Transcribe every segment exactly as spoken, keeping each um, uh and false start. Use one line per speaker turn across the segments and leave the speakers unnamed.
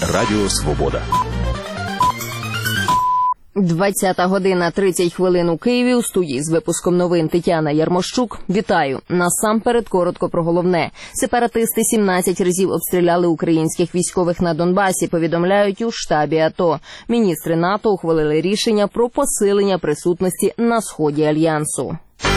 Радіо Свобода.
двадцята година тридцять хвилин у Києві. У студії з випуском новин Тетяна Ярмощук. Вітаю. Насамперед коротко про головне. Сепаратисти сімнадцять разів обстріляли українських військових на Донбасі, повідомляють у штабі АТО. Міністри НАТО ухвалили рішення про посилення присутності на сході Альянсу.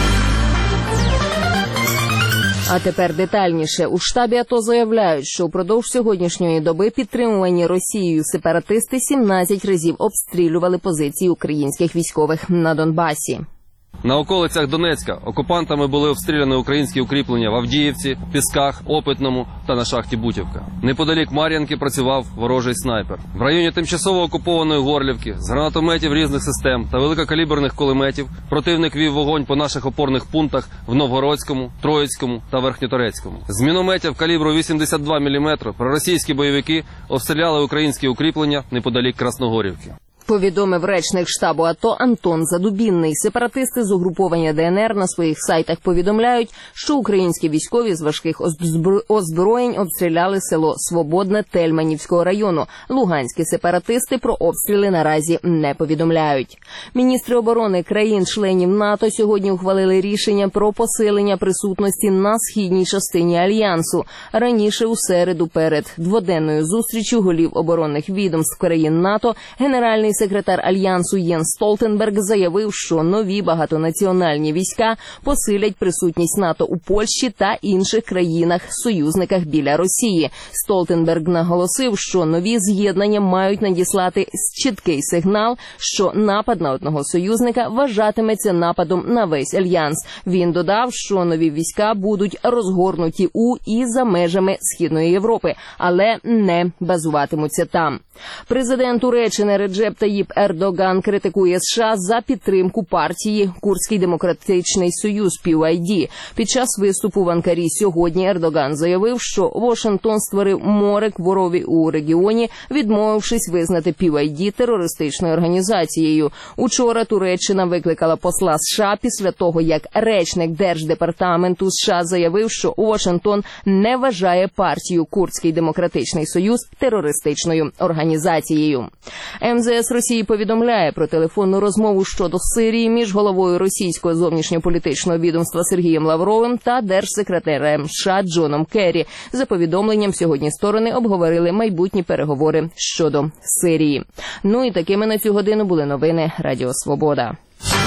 А тепер детальніше. У штабі АТО заявляють, що впродовж сьогоднішньої доби підтримувані Росією сепаратисти сімнадцять разів обстрілювали позиції українських військових на Донбасі.
На околицях Донецька окупантами були обстріляні українські укріплення в Авдіївці, Пісках, Опитному та на шахті Бутівка. Неподалік Мар'їнки працював ворожий снайпер. В районі тимчасово окупованої Горлівки з гранатометів різних систем та великокаліберних кулеметів противник вів вогонь по наших опорних пунктах в Новгородському, Троїцькому та Верхньоторецькому. З мінометів калібру вісімдесят два міліметри проросійські бойовики обстріляли українські укріплення неподалік Красногорівки.
Повідомив речник штабу АТО Антон Задубінний. Сепаратисти з угруповання ДНР на своїх сайтах повідомляють, що українські військові з важких озброєнь обстріляли село Свободне Тельманівського району. Луганські сепаратисти про обстріли наразі не повідомляють. Міністри оборони країн-членів НАТО сьогодні ухвалили рішення про посилення присутності на східній частині Альянсу. Раніше у середу перед дводенною зустрічю голів оборонних відомств країн НАТО генеральний секретар Альянсу Єнс Столтенберг заявив, що нові багатонаціональні війська посилять присутність НАТО у Польщі та інших країнах-союзниках біля Росії. Столтенберг наголосив, що нові з'єднання мають надіслати чіткий сигнал, що напад на одного союзника вважатиметься нападом на весь Альянс. Він додав, що нові війська будуть розгорнуті у і за межами Східної Європи, але не базуватимуться там. Президент Туреччини Реджеп Таїп Ердоган критикує США за підтримку партії Курдський демократичний союз пі вай ді. Під час виступу в Анкарі сьогодні Ердоган заявив, що Вашингтон створив море хвороби у регіоні, відмовившись визнати пі вай ді терористичною організацією. Учора Туреччина викликала посла США після того, як речник Держдепартаменту США заявив, що Вашингтон не вважає партію Курдський демократичний союз терористичною організацією. ем зе ес Росії повідомляє про телефонну розмову щодо Сирії між головою російського зовнішньополітичного відомства Сергієм Лавровим та держсекретарем США Джоном Керрі. За повідомленням, сьогодні сторони обговорили майбутні переговори щодо Сирії. Ну і такими на цю годину були новини Радіо Свобода.